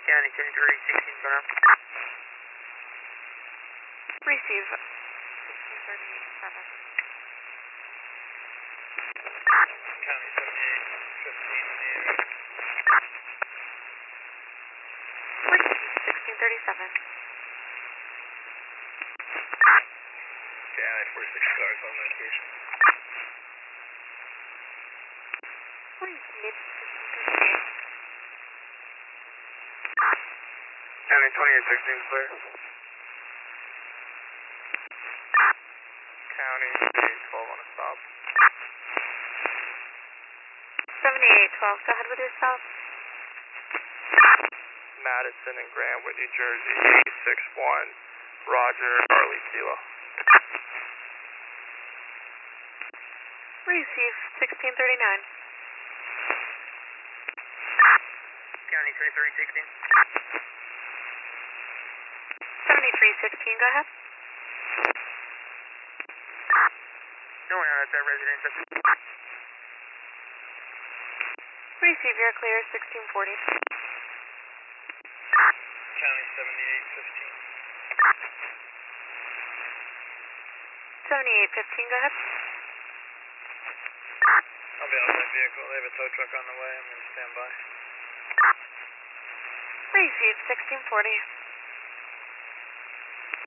County 7316 for now. Receive 1637. County 7815 in the air. Receive 1637. County 46 cars on location. Receive 1638. County 2816 clear. County 7812 on a stop. 7812, go ahead with your stop. Madison and Grantwood, New Jersey, 861, Roger, Charlie Kilo. Receive 1639. County 2316. 7316, go ahead. No one out at that residence. Receive, you're clear 1640. County 7815. 7815, go ahead. I'll be out of that vehicle. They have a tow truck on the way. I'm going to stand by. Receive 1640.